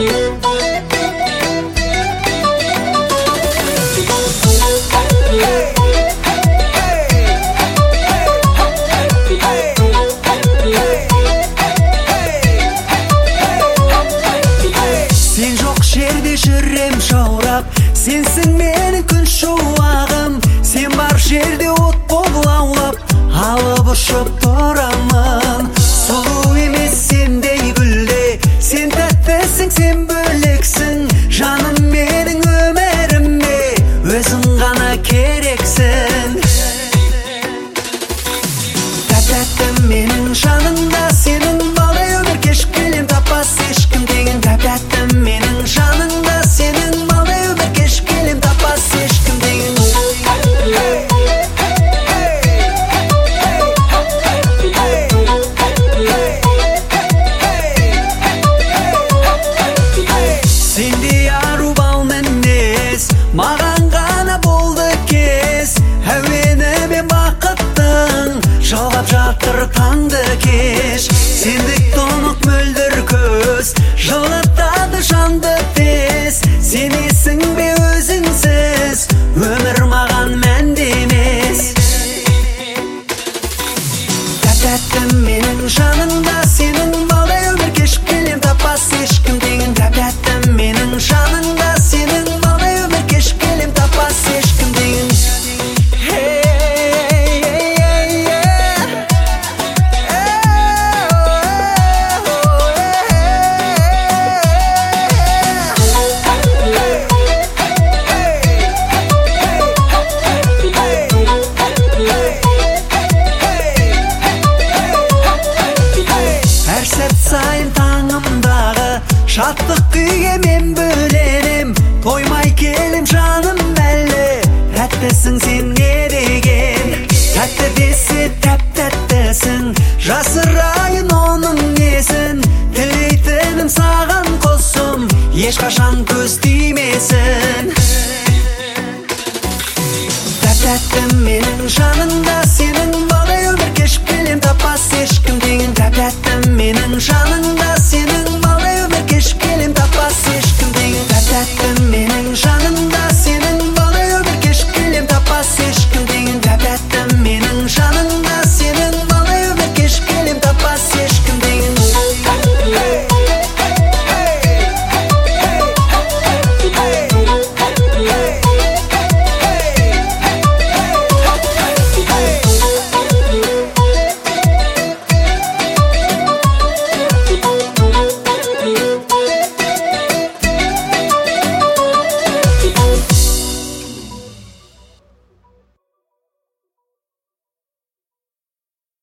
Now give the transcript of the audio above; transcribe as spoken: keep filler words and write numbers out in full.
Sen жоқ жерде жүрем жаурап, сенсің менің күн шуағым. Сен бар жерде от болып лаулап, алып ұшып тұрамын. Сұлу емес сендей гүлде, сен тәттісің, сен бөлексің. Жаным менің өміріме, өзің ғана керексің. Тәп-тәттім менің жанымда, сенің балдай өмір кешіп келем, таппас ешкім деген. Тәп-тәттім менің жаныңда, сенің балдай өмір кешіп келем, таппас ешкім деген. Сендей ару бал мінез, маған ғана болды кез. Әуеніме бақыттың, жалғап жатыр таңды кеш. Сендік тұнық мөлдір көз, жылытады жанды тез. Сенесің бе өзіңсіз, өмір маған мәнді емес. Тәп-тәттім менің жанымда, сенің балдай өмір кешіп келем, таппас ешкім деген. Тәп-тәттім менің жанымда, сенің балдай өмір кешіп келем, таппас ешкім деген. Әр сәт сайын таңымдағы шаттық күйге мен бөленем. Тоймай келем жаным әлі, тәттісің сен не деген. Тәтті десе тәп-тәттісің, жасырайын оның несін. Тілейтінім саған қосым, ешқашан көз тимесін. Тәп-тәттім менің жанымда, сенің